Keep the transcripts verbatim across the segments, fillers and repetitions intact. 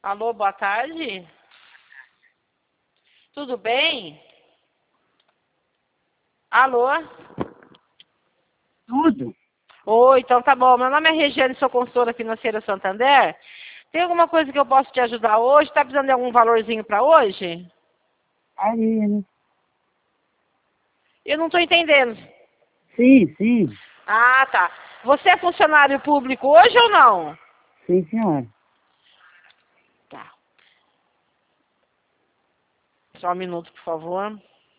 Alô, boa tarde. Tudo bem? Alô? Tudo. Oi, então tá bom. Meu nome é Regiane, sou consultora financeira Santander. Tem alguma coisa que eu posso te ajudar hoje? Tá precisando de algum valorzinho para hoje? Aí, né? Eu não tô entendendo. Sim, sim. Ah, tá. Você é funcionário público hoje ou não? Sim, senhora. Tá. Só um minuto, por favor.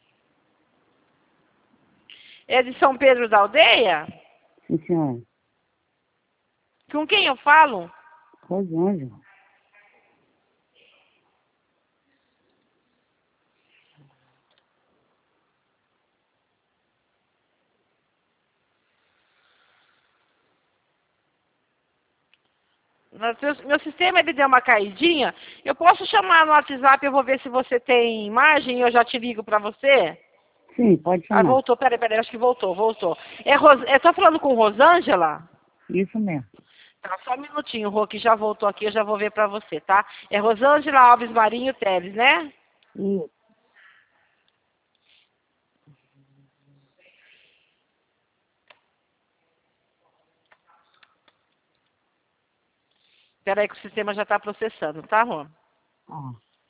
É de São Pedro da Aldeia? Sim, senhora. Com quem eu falo? Rosângela. Meu sistema ele deu uma caidinha. Eu posso chamar no WhatsApp, eu vou ver se você tem imagem e eu já te ligo para você? Sim, pode Ah, chamar. voltou, peraí, peraí, acho que voltou, voltou. É Ros... Eu tô falando com Rosângela? Isso mesmo. Tá, só um minutinho, o Rô, que já voltou aqui, eu já vou ver pra você, tá? É Rosângela Alves Marinho Teles, né? Isso. Peraí que o sistema já tá processando, tá, Rô? Ó.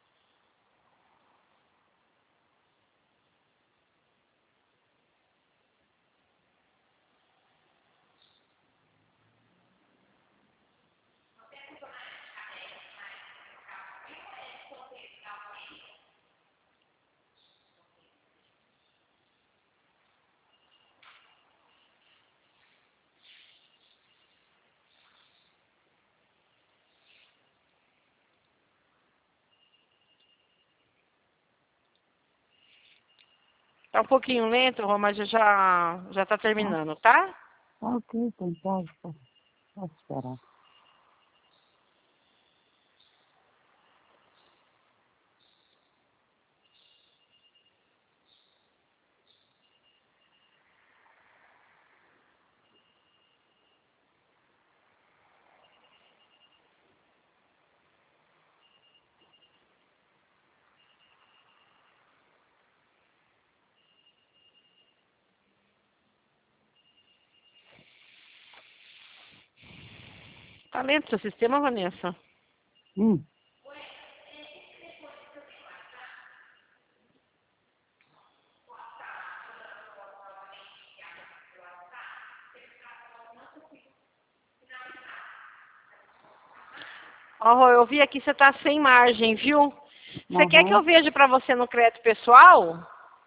Tá um pouquinho lento, Rô, mas já, já tá Ó. terminando, tá? Ok, então pode, pode, pode esperar. Tá lento seu sistema, Vanessa? Hum. Ó, Rô, eu vi aqui, você tá sem margem, viu? Você quer que eu Aham. veja pra você no crédito pessoal?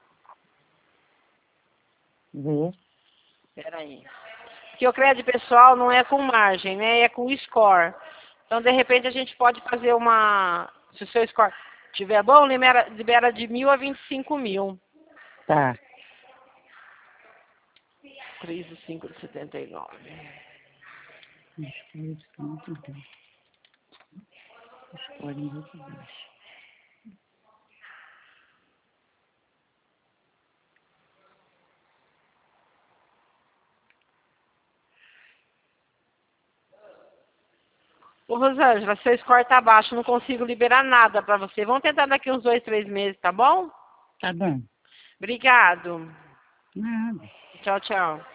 Vê. Peraí. Porque o crédito pessoal não é com margem, né? É com score. Então, de repente, a gente pode fazer uma... Se o seu score estiver bom, libera, libera de mil a vinte e cinco mil. Tá. três e cinco de setenta e nove. Escolha de muito bem. Escolha muito baixo. Ô, Rosângela, seu score tá baixo, não consigo liberar nada pra você. Vamos tentar daqui uns dois, três meses, tá bom? Tá bom. Obrigado. Nada. Tchau, tchau.